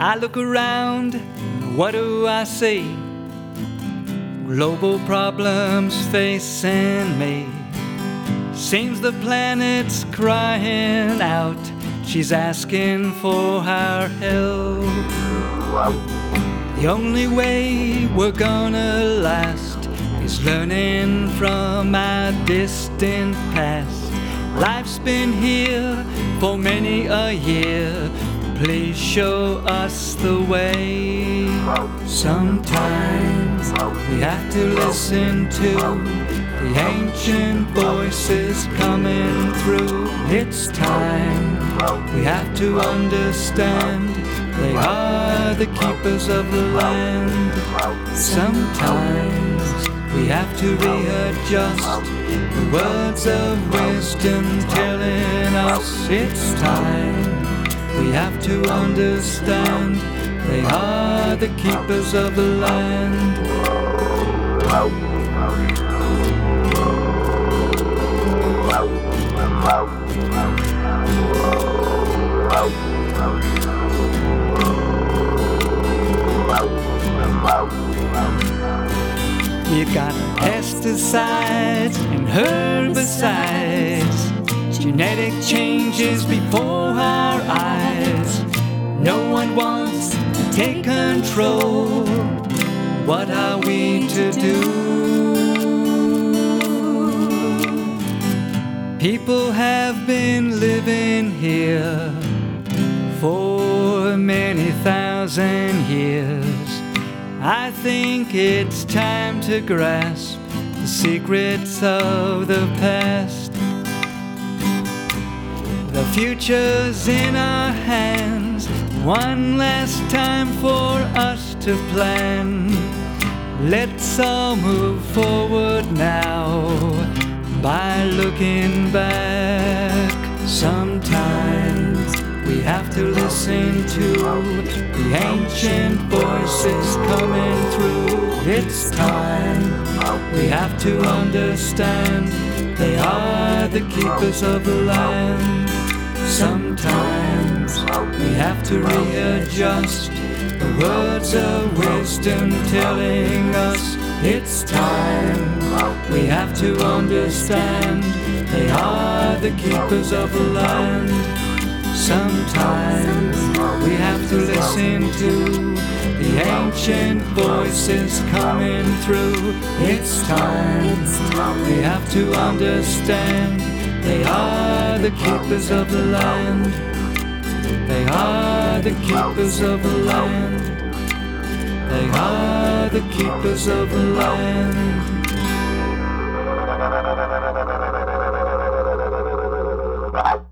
I look around, what do I see? Global problems facing me. Seems the planet's crying out. She's asking for our help. The only way we're gonna last is learning from our distant past. Life's been here for many a year. Please show us the way. Sometimes we have to listen to the ancient voices coming through. It's time we have to understand. They are the keepers of the land. Sometimes we have to readjust the words of wisdom telling us it's time. We have to understand. They are the keepers of the land. You got pesticides and herbicides, genetic changes before our eyes. No one wants to take control. What are we to do? People have been living here for many thousand years. I think it's time to grasp the secrets of the past. The future's in our hands. One last time for us to plan. Let's all move forward now by looking back. Sometimes we have to listen to the ancient voices coming through. It's time we have to understand. They are the keepers of the land. Sometimes we have to readjust the words of wisdom telling us it's time. We have to understand. They are the keepers of the land. Sometimes we have to listen to the ancient voices coming through. It's time we have to understand. They are the keepers of the land. They are the keepers of the land. They are the keepers of the land.